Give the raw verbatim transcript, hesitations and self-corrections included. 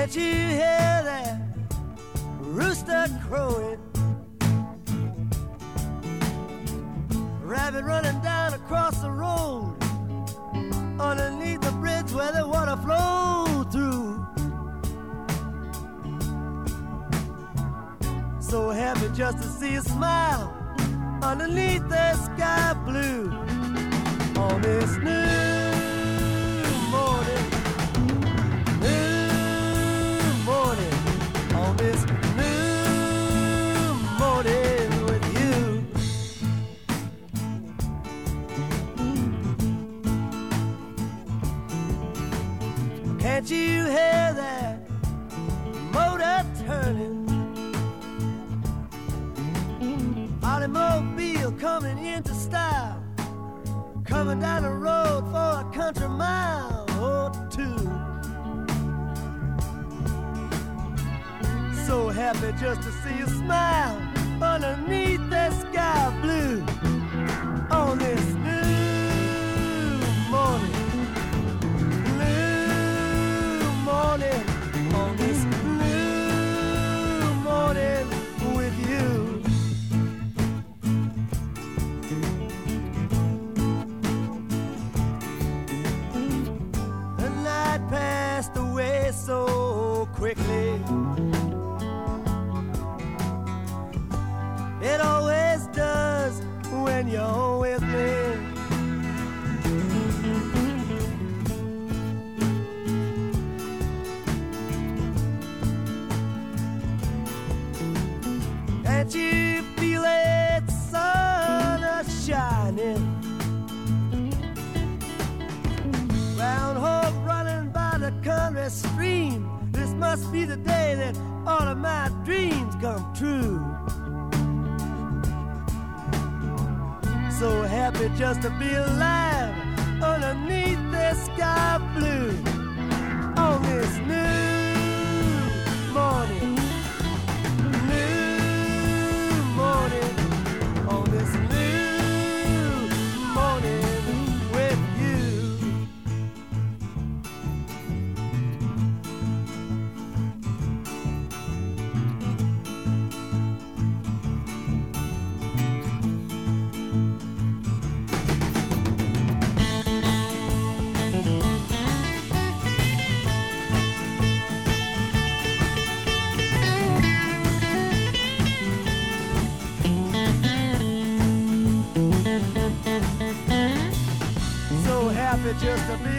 Can't you hear that rooster crowing? Rabbit running down across the road, underneath the bridge where the water flowed through. So happy just to see you smile underneath the sky blue on this new morning, new morning, on this new morning with you. Can't you hear that motor turning? Automobile coming into style, coming down the road for a country mile or two. So happy just to see you smile underneath the sky blue on this new morning, new morning, on this new morning with you. Passed away so quickly. It always does when you're with me. Can't you feel it, sun is shining? Round hog running by the country stream. This must be the day that all of my dreams come true. So happy just to be alive underneath the sky blue on this new morning, new morning, on this new morning with you. Just to be